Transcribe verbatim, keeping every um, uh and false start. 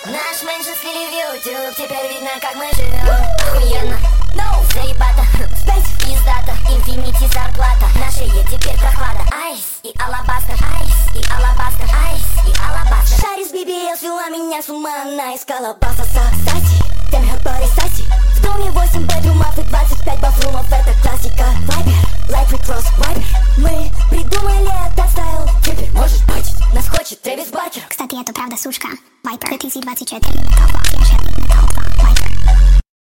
Наш меньше слили в YouTube, теперь видно, как мы живем. Охуенно, no, заебато, Спейс, пиздата, инфинити зарплата. На шее теперь прохлада, айс и алабастер, айс и алабастер, айс и алабастер. Шарис би би эл свела меня с ума, она искала бафаса. Кстати, tell me her body sassy. В доме восемь бедрумов и двадцать пять бафрумов, это классика. Вайбер, like we cross вайбер. Мы придумали этот стайл, теперь можешь бачить. Нас хочет Трэвис Баркер. Кстати, это правда сушка. Вайпер две тысячи двадцать четыре. Метал два. Я шерный металл два. Вайпер.